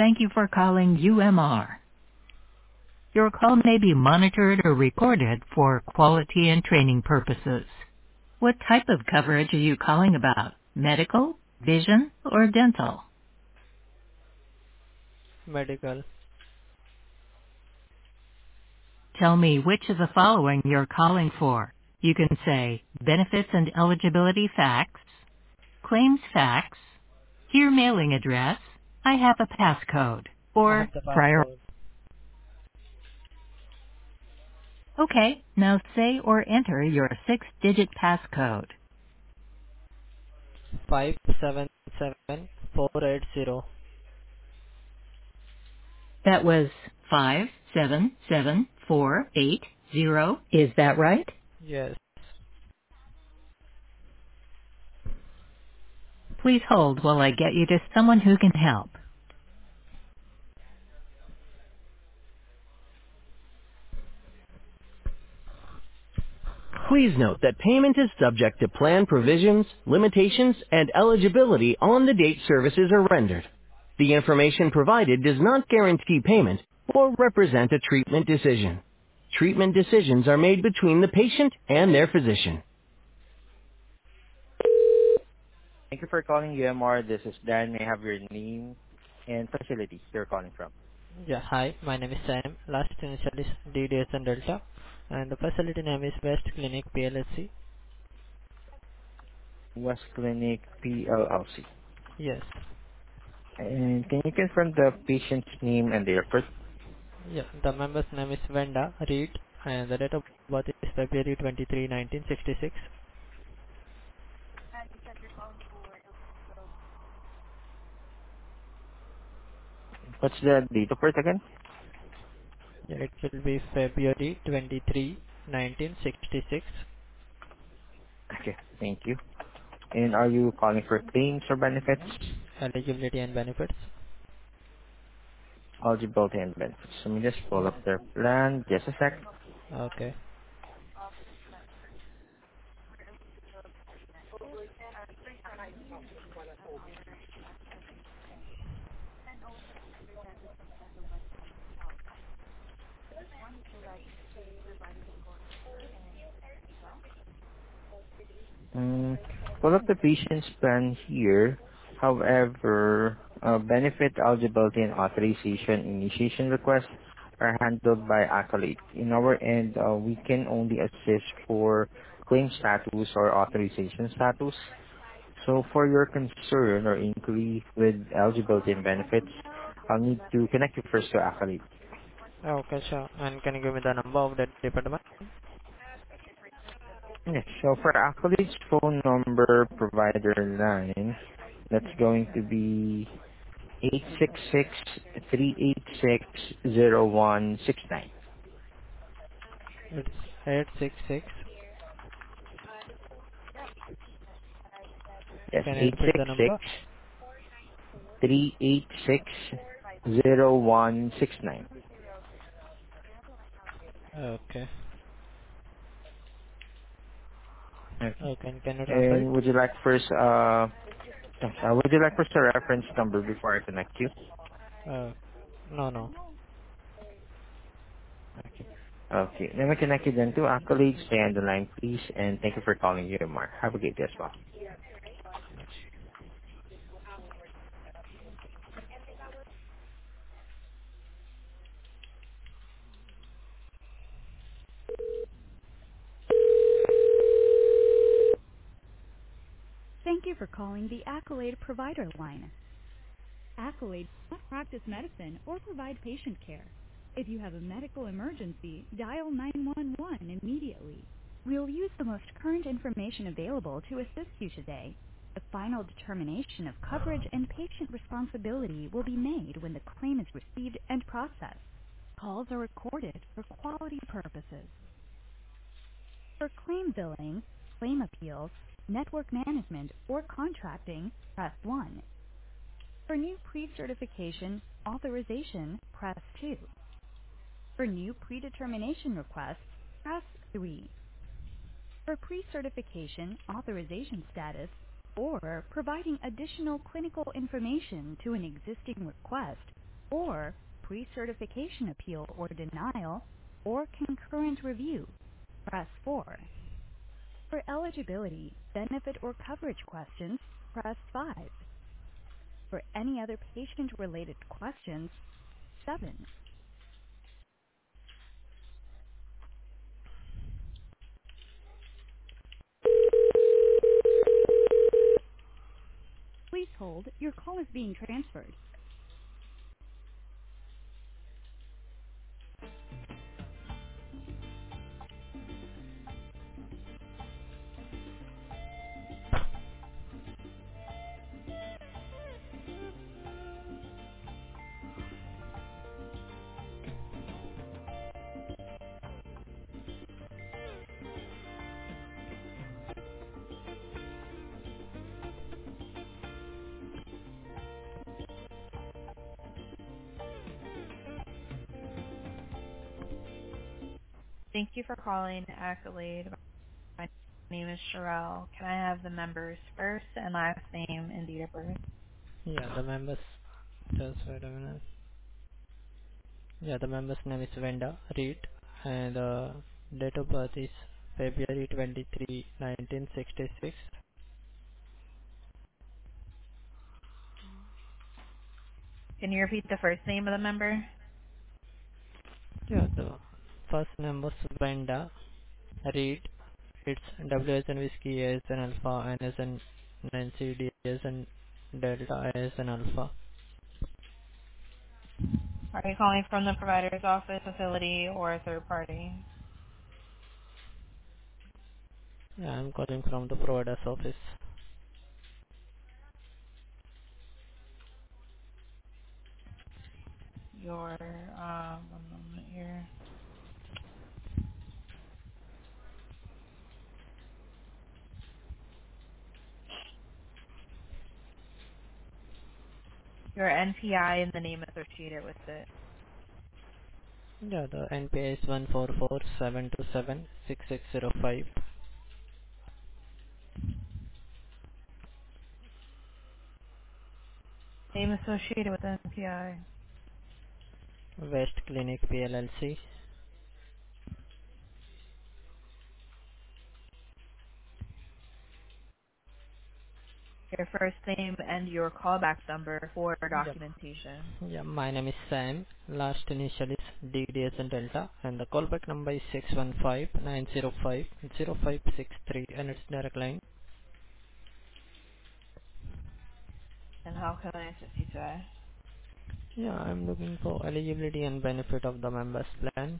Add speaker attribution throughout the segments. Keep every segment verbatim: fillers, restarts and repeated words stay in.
Speaker 1: Thank you for calling U M R. Your call may be monitored or recorded for quality and training purposes. What type of coverage are you calling about? Medical, vision, or dental?
Speaker 2: medical.
Speaker 1: Tell me which of the following you're calling for. You can say benefits and eligibility facts, claims facts, here mailing address, I have a passcode,
Speaker 2: I have
Speaker 1: or
Speaker 2: the
Speaker 1: prior.
Speaker 2: passcode
Speaker 1: Okay, now say or enter your six-digit passcode.
Speaker 2: five seven seven four eight zero.
Speaker 1: That was five seven seven four eight zero. Is that right?
Speaker 2: Yes.
Speaker 1: Please hold while I get you to someone who can help. Please note that payment is subject to plan provisions, limitations, and eligibility on the date services are rendered. The information provided does not guarantee payment or represent a treatment decision. Treatment decisions are made between the patient and their physician. Thank you for calling U M R. This is Dan. May I have your name and facility you're calling from?
Speaker 2: Yeah. Hi, my name is Sam. Last initial is D D S and Delta, and the facility name is West Clinic P L C.
Speaker 1: West Clinic P L L C.
Speaker 2: Yes.
Speaker 1: And can you confirm the patient's name and date of birth?
Speaker 2: Yeah. The member's name is Venda Reed, and the date of birth is February twenty-third, nineteen sixty-six.
Speaker 1: What's the date of birth again?
Speaker 2: Yeah, it will be February twenty-third, nineteen sixty-six.
Speaker 1: Okay, thank you. And are you calling for claims or benefits?
Speaker 2: Eligibility and benefits.
Speaker 1: Eligibility and benefits. Let me just pull
Speaker 2: Yeah.
Speaker 1: up their plan. Just a sec.
Speaker 2: Okay.
Speaker 1: Mm, pull up the patient's plan here. However, uh, benefit eligibility and authorization initiation requests are handled by Accolade. In our end, uh, we can only assist for claim status or authorization status. So for your concern or inquiry with eligibility and benefits, I'll need to connect you first to Accolade.
Speaker 2: Okay, sure. And can you give me the number of that department?
Speaker 1: Yes, so for Accolade's phone number provider line, that's going to be eight six six, three eight six, zero one six nine.
Speaker 2: It's eight six six.
Speaker 1: Yes,
Speaker 2: Can you
Speaker 1: eight
Speaker 2: repeat
Speaker 1: six
Speaker 2: the
Speaker 1: six,
Speaker 2: number?
Speaker 1: three eight six, zero one six nine.
Speaker 2: Okay.
Speaker 1: Okay.
Speaker 2: Okay. And can you transfer it?
Speaker 1: And would you like first, uh, yes, uh, would you like first a reference number before I connect you?
Speaker 2: Uh, no, no.
Speaker 1: Okay. Okay. Let me connect you then to Accolade. Stay on the line, please, and thank you for calling U M R. Have a great day as well. Thank you for calling the Accolade Provider Line. Accolade does not practice medicine or provide patient care. If you have a medical emergency, dial nine one one immediately. We'll use the most current information available to assist you today. The final determination of coverage and patient responsibility will be made when the claim is received and processed. Calls are recorded for quality purposes. For claim billing, claim appeals, network management, or contracting, press one. For new pre-certification authorization, press two. For new predetermination requests, press three. For pre-certification authorization status or providing additional clinical information to an existing request, or pre-certification appeal or denial, or concurrent review, press four. For eligibility, benefit, or coverage questions, press five. For any other patient-related questions, seven. Please hold. Your call is being transferred. Thank you for calling Accolade. My name is Sherelle. Can I have the member's first and last name and date of birth?
Speaker 2: Yeah, the members, just wait a minute. Yeah, the member's name is Venda Reed, and uh, date of birth is February twenty-third, nineteen sixty-six.
Speaker 1: Can you repeat the first name of the member?
Speaker 2: Yeah, the first name was Venda Reed. It's W as in whiskey, A as in alpha, N as in Nancy, D as in delta, A as in alpha.
Speaker 1: Are you calling from the provider's office, facility, or a third party?
Speaker 2: Yeah, I'm calling from the provider's office.
Speaker 1: Your, um, one moment here. Your N P I and the name associated with it.
Speaker 2: Yeah, the N P I is one four four seven two seven six six zero five.
Speaker 1: Name associated with N P I.
Speaker 2: West Clinic P L L C.
Speaker 1: Your first name and your callback number for
Speaker 2: Yep.
Speaker 1: documentation.
Speaker 2: Yeah, my name is Sam. Last initial is D D as in Delta, and the callback number is six one five nine zero five zero five six three, and it's direct line.
Speaker 1: And how can I assist you today?
Speaker 2: Yeah, I'm looking for eligibility and benefit of the members plan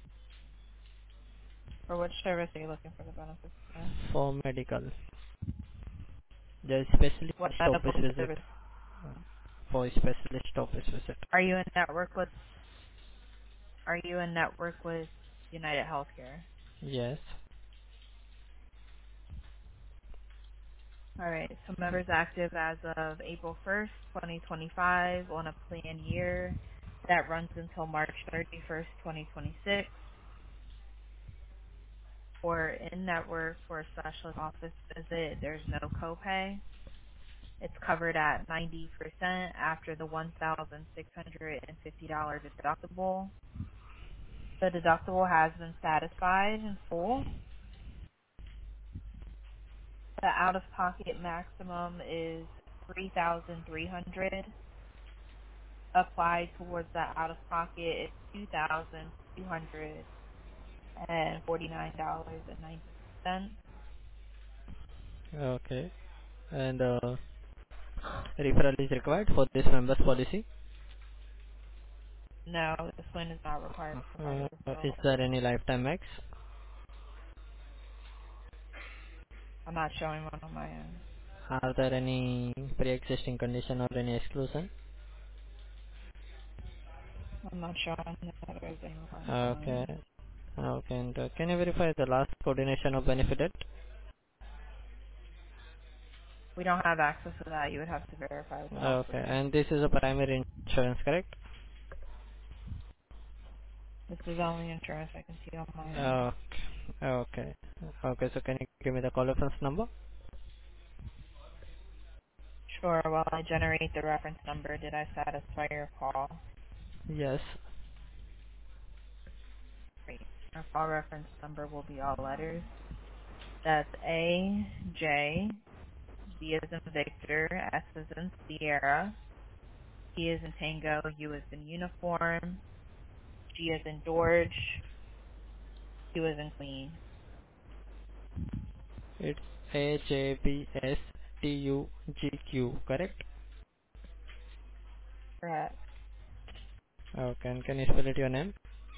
Speaker 1: For which service are you looking for the benefits for?
Speaker 2: for medical. The specialist
Speaker 1: What
Speaker 2: office
Speaker 1: medical
Speaker 2: visit.
Speaker 1: service?
Speaker 2: uh, For specialist office visit.
Speaker 1: Are you in network with, are you in network with United Healthcare?
Speaker 2: Yes.
Speaker 1: Alright, so members active as of April first, twenty twenty-five on a plan year that runs until March thirty-first, twenty twenty-six. Or in network for a specialist office visit, there's no copay. It's covered at ninety percent after the one thousand six hundred fifty dollars deductible. The deductible has been satisfied in full. The out-of-pocket maximum is three thousand three hundred dollars. Applied towards the out-of-pocket is two thousand two hundred forty-nine dollars and ninety cents.
Speaker 2: Okay. And uh, referral is required for this members policy.
Speaker 1: No, this one is not required to provide
Speaker 2: Uh,
Speaker 1: a
Speaker 2: is
Speaker 1: referral.
Speaker 2: there any lifetime max?
Speaker 1: I'm not showing one on my end.
Speaker 2: Are there any pre-existing condition or any exclusion?
Speaker 1: I'm not showing that there's any requirements on my
Speaker 2: Okay.
Speaker 1: end.
Speaker 2: Okay. And uh, can you verify the last coordination of benefited?
Speaker 1: We don't have access to that. You would have to verify with the
Speaker 2: Okay.
Speaker 1: hospital.
Speaker 2: And this is a primary insurance, correct?
Speaker 1: This is the only insurance I can see on my end.
Speaker 2: Okay. Okay. Okay. So can you give me the call reference number?
Speaker 1: Sure, while I generate the reference number, did I satisfy your call?
Speaker 2: Yes.
Speaker 3: Great. Our call reference number will be all letters. That's A J V as in Victor, S as in Sierra, T as in Tango, U as in Uniform, G as in George, Q as in Queen.
Speaker 2: It's A J B S T U G Q, correct?
Speaker 3: Correct.
Speaker 2: Okay, and can you spell it your name?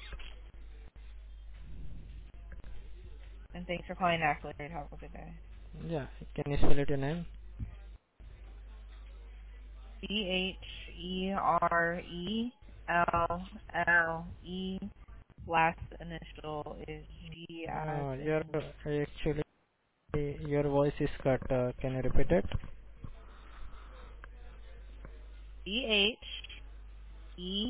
Speaker 3: And thanks for calling Accolade. Have a good day.
Speaker 2: Yeah, can you spell it your name?
Speaker 3: C H E R E L L E. Last initial is G as
Speaker 2: Uh, your
Speaker 3: in
Speaker 2: actually your voice is cut. Uh, can you repeat it?
Speaker 3: C H E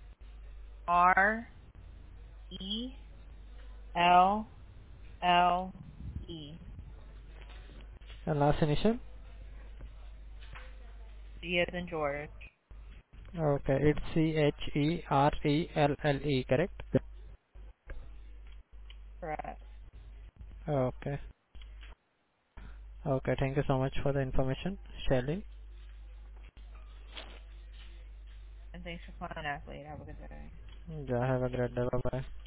Speaker 3: R E L L E.
Speaker 2: The last initial?
Speaker 3: G as in George.
Speaker 2: Okay, it's C H E R E L L E, correct?
Speaker 3: Correct.
Speaker 2: Okay. Okay, thank you so much for the information, Shelly.
Speaker 3: And thanks for calling Accolade. Have a good day.
Speaker 2: Yeah, have a great day. Bye bye.